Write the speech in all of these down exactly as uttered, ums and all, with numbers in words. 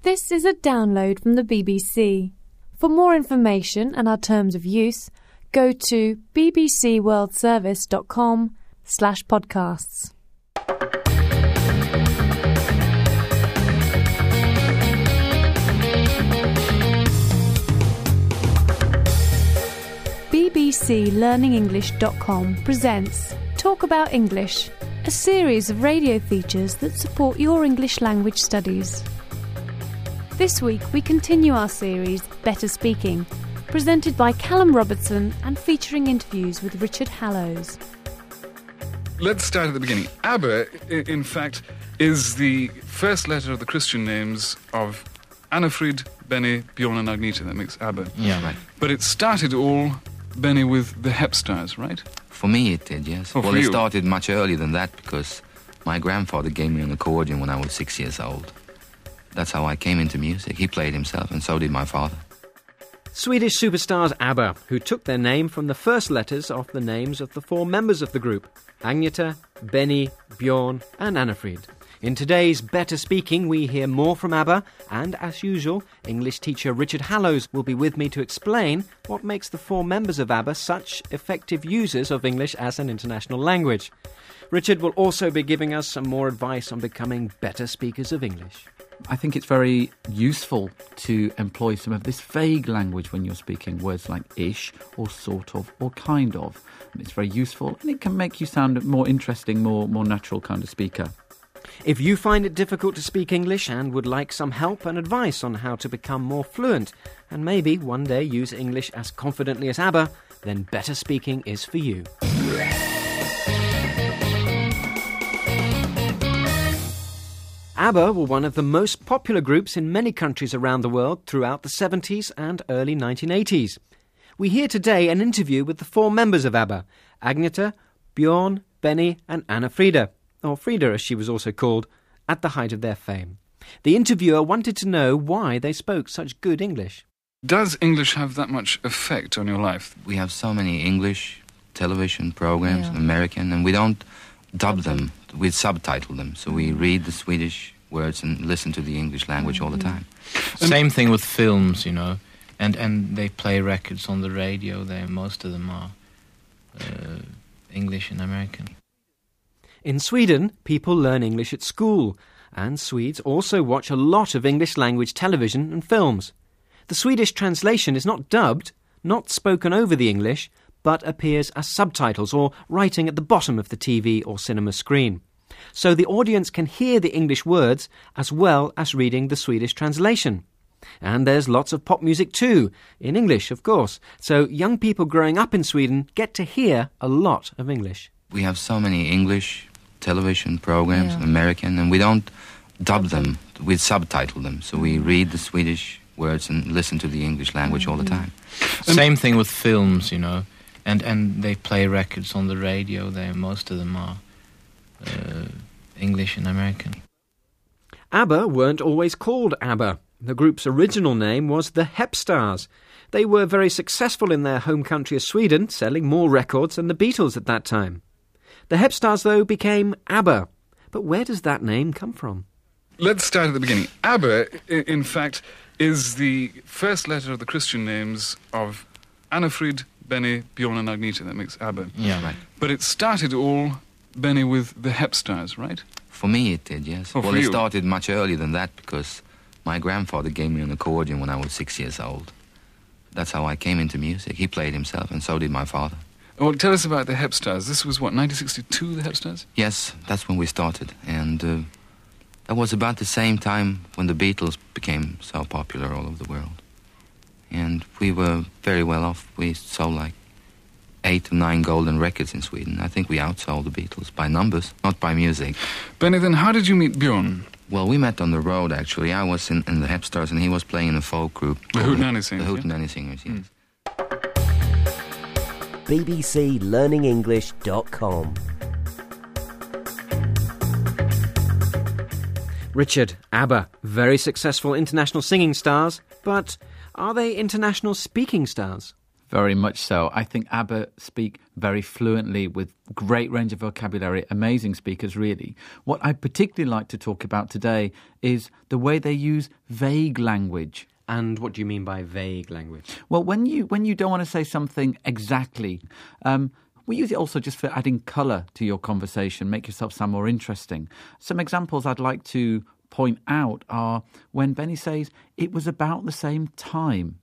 This is a download from the B B C. For more information and our terms of use, go to bbcworldservice.com slash podcasts. B B C Learning English dot com presents Talk About English, a series of radio features that support your English language studies. This week we continue our series, Better Speaking, presented by Callum Robertson and featuring interviews with Richard Hallows. Let's start at the beginning. Abba, in fact, is the first letter of the Christian names of Annefrid, Benny, Bjorn and Agneta. That makes Abba. Yeah, right. But it started all, Benny, with the Hepstars, right? For me it did, yes. Oh, well, for it you. started much earlier than that because my grandfather gave me an accordion when I was six years old. That's how I came into music. He played himself, and so did my father. Swedish superstars ABBA, who took their name from the first letters of the names of the four members of the group, Agneta, Benny, Bjorn and Annefrid. In today's Better Speaking, we hear more from ABBA, and as usual, English teacher Richard Hallows will be with me to explain what makes the four members of ABBA such effective users of English as an international language. Richard will also be giving us some more advice on becoming better speakers of English. I think it's very useful to employ some of this vague language when you're speaking, words like ish or sort of or kind of. It's very useful and it can make you sound a more interesting, more, more natural kind of speaker. If you find it difficult to speak English and would like some help and advice on how to become more fluent and maybe one day use English as confidently as ABBA, then Better Speaking is for you. ABBA were one of the most popular groups in many countries around the world throughout the seventies and early nineteen eighties. We hear today an interview with the four members of ABBA, Agneta, Bjorn, Benny and Annefrid, or Frida as she was also called, at the height of their fame. The interviewer wanted to know why they spoke such good English. Does English have that much effect on your life? We have so many English television programs, Yeah. American, and we don't dub them, we subtitle them. So we read the Swedish words and listen to the English language all the time. Same thing with films, you know, and and they play records on the radio. They most of them are uh, English and American. In Sweden, people learn English at school, and Swedes also watch a lot of English language television and films. The Swedish translation is not dubbed, not spoken over the English, but appears as subtitles or writing at the bottom of the T V or cinema screen. So the audience can hear the English words as well as reading the Swedish translation. And there's lots of pop music too, in English of course, so young people growing up in Sweden get to hear a lot of English. We have so many English television programs, Yeah. American, and we don't dub them, we subtitle them. So we read the Swedish words and listen to the English language all the time. Same thing with films, you know, and and they play records on the radio. They most of them are uh, English and American. ABBA weren't always called ABBA. The group's original name was the Hepstars. They were very successful in their home country of Sweden, selling more records than the Beatles at that time. The Hepstars, though, became ABBA. But where does that name come from? Let's start at the beginning. Abba, i- in fact, is the first letter of the Christian names of Annefrid, Benny, Bjorn and Agneta. That makes Abba. Yeah, Right. But it started all, Benny, with the Hepstars, right? For me it did, yes. Oh, well, for it you. started much earlier than that because my grandfather gave me an accordion when I was six years old. That's how I came into music. He played himself, and so did my father. Well, tell us about the Hepstars. This was, what, nineteen sixty-two, the Hepstars? Yes, that's when we started. And uh, that was about the same time when the Beatles became so popular all over the world. And we were very well off. We sold like eight to nine golden records in Sweden. I think we outsold the Beatles by numbers, not by music. Benny, then how did you meet Bjorn? Well, we met on the road, actually. I was in, in the Hepstars, and he was playing in a folk group. The called Hootenanny Singers, The yeah? Hootenanny Singers, yes. B B C Learning English dot com. Richard, ABBA, very successful international singing stars, but are they international speaking stars? Very much so. I think ABBA speak very fluently with great range of vocabulary, amazing speakers, really. What I particularly like to talk about today is the way they use vague language. And what do you mean by vague language? Well, when you when you don't want to say something exactly, um, we use it also just for adding colour to your conversation, make yourself sound more interesting. Some examples I'd like to point out are when Benny says, "It was about the same time,"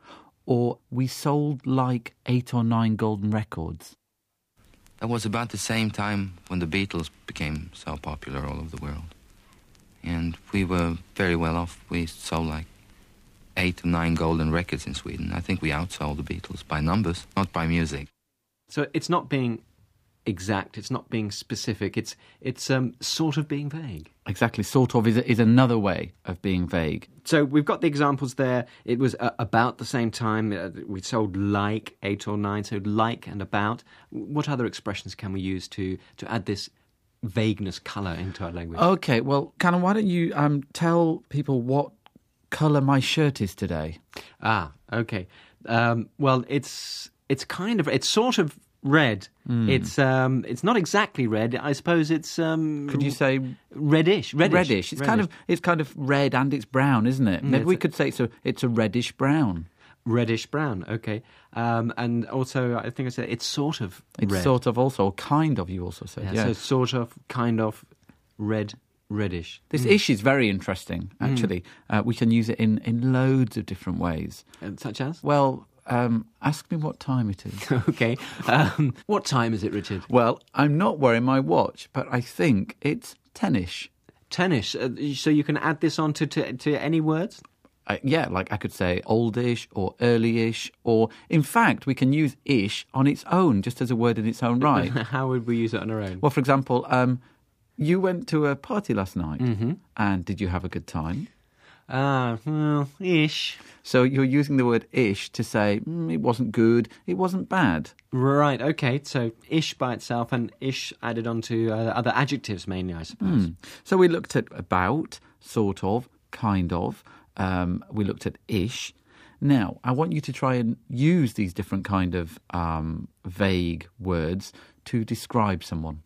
or "We sold like eight or nine golden records." That was about the same time when the Beatles became so popular all over the world. And we were very well off. We sold like eight or nine golden records in Sweden. I think we outsold the Beatles by numbers, not by music. So it's not being exact, it's not being specific, it's it's um, sort of being vague. Exactly, sort of is, is another way of being vague. So we've got the examples there. It was uh, about the same time. Uh, we sold like eight or nine, so like and about. What other expressions can we use to, to add this vagueness, colour into our language? Okay, well, Canon, why don't you um, tell people what colour my shirt is today? Ah, okay. Um, well, it's it's kind of, it's sort of red. Mm. It's um, it's not exactly red. I suppose it's um, could you say reddish? Reddish. Reddish. It's reddish. kind of it's kind of red and it's brown, isn't it? Mm, Maybe we a, could say it's a it's a reddish brown. Reddish brown. Okay. Um, and also, I think I said it's sort of. It's red. sort of also kind of. You also said yeah, yeah. So sort of, kind of, red. Reddish. This mm. ish is very interesting, actually. Mm. Uh, we can use it in, in loads of different ways. Uh, such as? Well, um, ask me what time it is. Okay. Um, what time is it, Richard? Well, I'm not wearing my watch, but I think it's ten-ish. Ten-ish? Uh, so you can add this on to, to, to any words? Uh, yeah, like I could say oldish or early-ish, or in fact, we can use ish on its own, just as a word in its own right. How would we use it on our own? Well, for example, um, you went to a party last night, mm-hmm. and did you have a good time? Ah, uh, well, ish. So you're using the word ish to say, mm, it wasn't good, it wasn't bad. Right, okay, so ish by itself and ish added onto uh, other adjectives mainly, I suppose. Mm. So we looked at about, sort of, kind of, um, we looked at ish. Now, I want you to try and use these different kind of um, vague words to describe someone.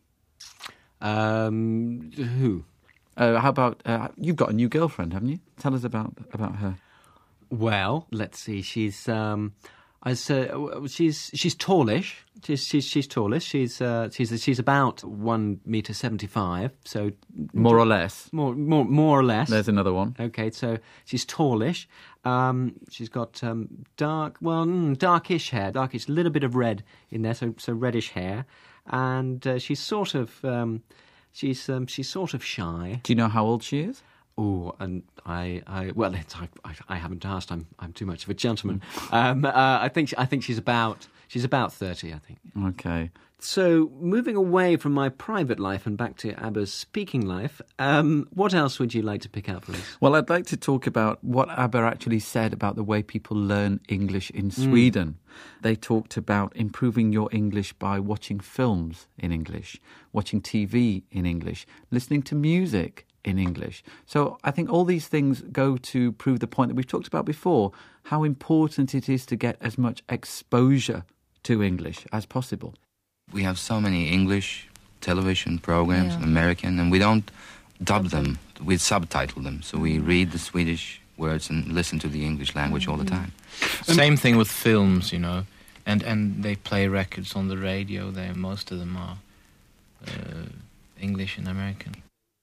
Um, who? Uh, how about, uh, you've got a new girlfriend, haven't you? Tell us about about her. Well, let's see. She's um, I say she's she's tallish. She's she's she's tallish. She's uh, she's she's about one meter seventy five. So more or less. More more more or less. There's another one. Okay, so she's tallish. Um, she's got um, dark, well, mm, darkish hair, darkish, a little bit of red in there. So so reddish hair, and uh, she's sort of um, she's um, she's sort of shy. Do you know how old she is? Oh, and I, I well, it's, I, I, I haven't asked. I'm, I'm too much of a gentleman. um, uh, I think, I think she's about, she's about thirty. I think. Okay. So, moving away from my private life and back to ABBA's speaking life, um, what else would you like to pick out for us? Well, I'd like to talk about what ABBA actually said about the way people learn English in Sweden. Mm. They talked about improving your English by watching films in English, watching T V in English, listening to music in English. So I think all these things go to prove the point that we've talked about before, how important it is to get as much exposure to English as possible. We have so many English television programs, yeah. American, and we don't dub them, we subtitle them. So we read the Swedish words and listen to the English language all the time. Same thing with films, you know, and, and they play records on the radio. They, most of them are uh, English and American.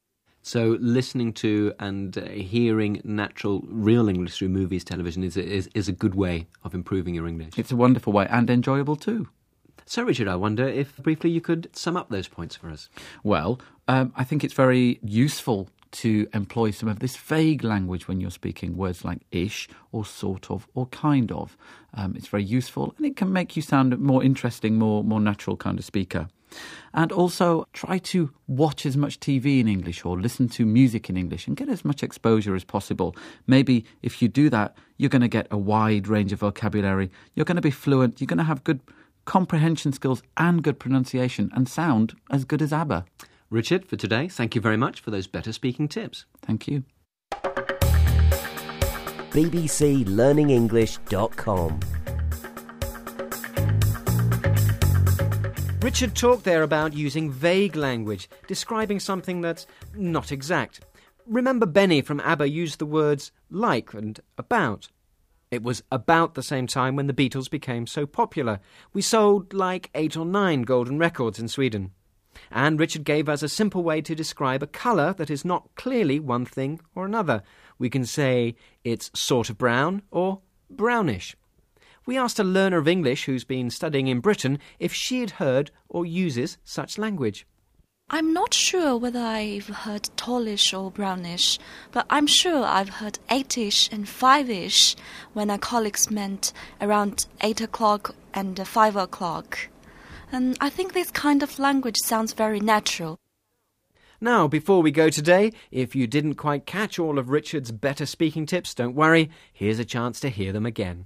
So listening to and uh, hearing natural, real English through movies, television is, is is a good way of improving your English. It's a wonderful way and enjoyable too. So, Richard, I wonder if briefly you could sum up those points for us. Well, um, I think it's very useful to employ some of this vague language when you're speaking, words like ish or sort of or kind of. Um, it's very useful and it can make you sound more interesting, more more natural kind of speaker. And also try to watch as much T V in English or listen to music in English and get as much exposure as possible. Maybe if you do that, you're going to get a wide range of vocabulary. You're going to be fluent. You're going to have good comprehension skills and good pronunciation and sound as good as ABBA. Richard, for today, thank you very much for those better speaking tips. Thank you. B B C Learning English dot com Richard talked there about using vague language, describing something that's not exact. Remember Benny from ABBA used the words like and about. It was about the same time when the Beatles became so popular. We sold like eight or nine golden records in Sweden. And Richard gave us a simple way to describe a colour that is not clearly one thing or another. We can say it's sort of brown or brownish. We asked a learner of English who's been studying in Britain if she had heard or uses such language. I'm not sure whether I've heard tallish or brownish, but I'm sure I've heard eightish and five-ish when our colleagues meant around eight o'clock and five o'clock. And I think this kind of language sounds very natural. Now, before we go today, if you didn't quite catch all of Richard's better speaking tips, don't worry, here's a chance to hear them again.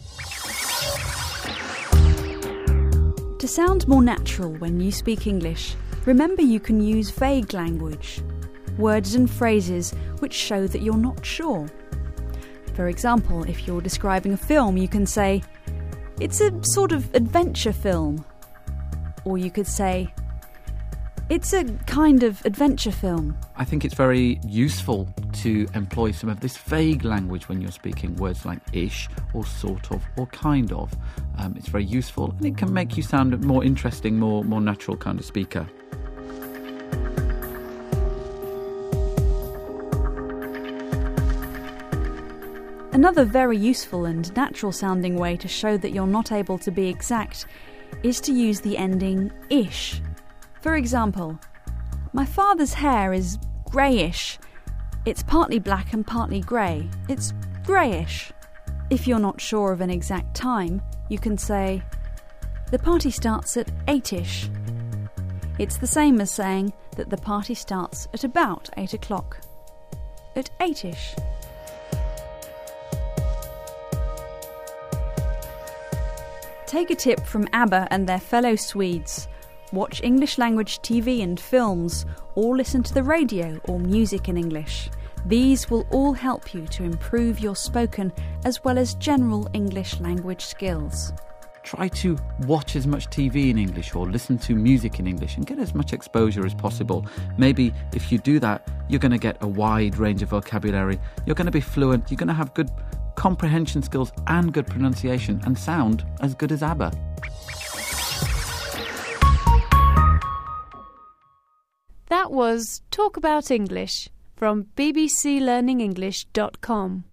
To sound more natural when you speak English, remember you can use vague language, words and phrases which show that you're not sure. For example, if you're describing a film, you can say, "It's a sort of adventure film." Or you could say, "It's a kind of adventure film." I think it's very useful to employ some of this vague language when you're speaking, words like ish or sort of or kind of. Um, it's very useful and it can make you sound a more interesting, more, more natural kind of speaker. Another very useful and natural sounding way to show that you're not able to be exact is to use the ending ish. For example, "My father's hair is greyish. It's partly black and partly grey. It's greyish." If you're not sure of an exact time, you can say, "The party starts at eight-ish." It's the same as saying that the party starts at about eight o'clock. At eight-ish. Take a tip from ABBA and their fellow Swedes. Watch English language T V and films, or listen to the radio or music in English. These will all help you to improve your spoken as well as general English language skills. Try to watch as much T V in English or listen to music in English and get as much exposure as possible. Maybe if you do that, you're going to get a wide range of vocabulary. You're going to be fluent. You're going to have good comprehension skills and good pronunciation and sound as good as ABBA. That was Talk About English from b b c learning english dot com.